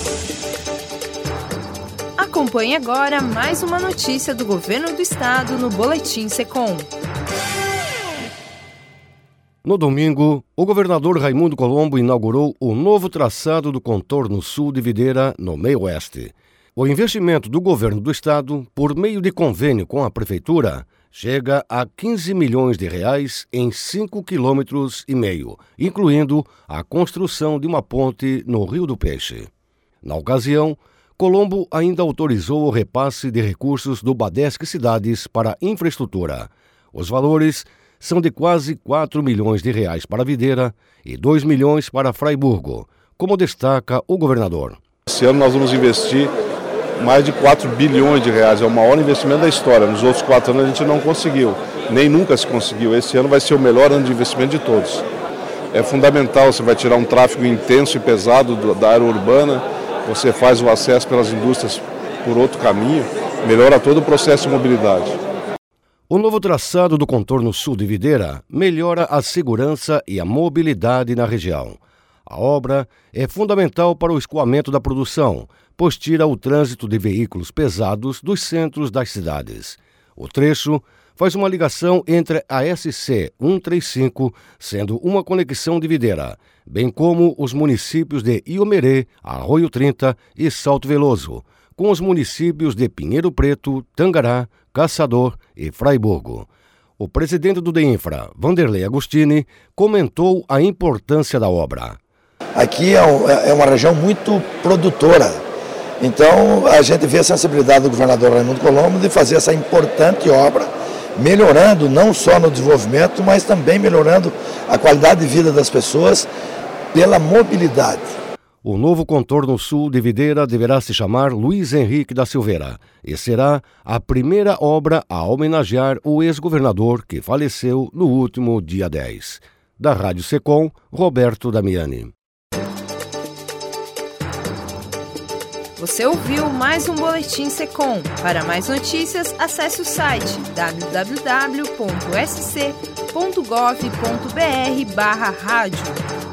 Acompanhe agora mais uma notícia do Governo do Estado no Boletim Secom. No domingo, o governador Raimundo Colombo inaugurou o novo traçado do contorno sul de Videira, no meio-oeste. O investimento do governo do estado, por meio de convênio com a prefeitura, chega a 15 milhões de reais em 5,5 quilômetros, incluindo a construção de uma ponte no Rio do Peixe. Na ocasião, Colombo ainda autorizou o repasse de recursos do Badesc Cidades para infraestrutura. Os valores são de quase 4 milhões de reais para Videira e 2 milhões para Fraiburgo, como destaca o governador. Esse ano nós vamos investir mais de 4 bilhões de reais, é o maior investimento da história. Nos outros 4 anos a gente não conseguiu, nem nunca se conseguiu. Esse ano vai ser o melhor ano de investimento de todos. É fundamental, você vai tirar um tráfego intenso e pesado da área urbana, você faz o acesso pelas indústrias por outro caminho, melhora todo o processo de mobilidade. O novo traçado do contorno sul de Videira melhora a segurança e a mobilidade na região. A obra é fundamental para o escoamento da produção, pois tira o trânsito de veículos pesados dos centros das cidades. O trecho faz uma ligação entre a SC 135, sendo uma conexão de Videira, bem como os municípios de Iomerê, Arroio 30 e Salto Veloso, com os municípios de Pinheiro Preto, Tangará, Caçador e Fraiburgo. O presidente do DEINFRA, Vanderlei Agostini, comentou a importância da obra. Aqui é uma região muito produtora, então a gente vê a sensibilidade do governador Raimundo Colombo de fazer essa importante obra, melhorando não só no desenvolvimento, mas também melhorando a qualidade de vida das pessoas pela mobilidade. O novo contorno sul de Videira deverá se chamar Luiz Henrique da Silveira e será a primeira obra a homenagear o ex-governador que faleceu no último dia 10. Da Rádio Secom, Roberto Damiani. Você ouviu mais um Boletim Secom. Para mais notícias, acesse o site www.sc.gov.br/rádio.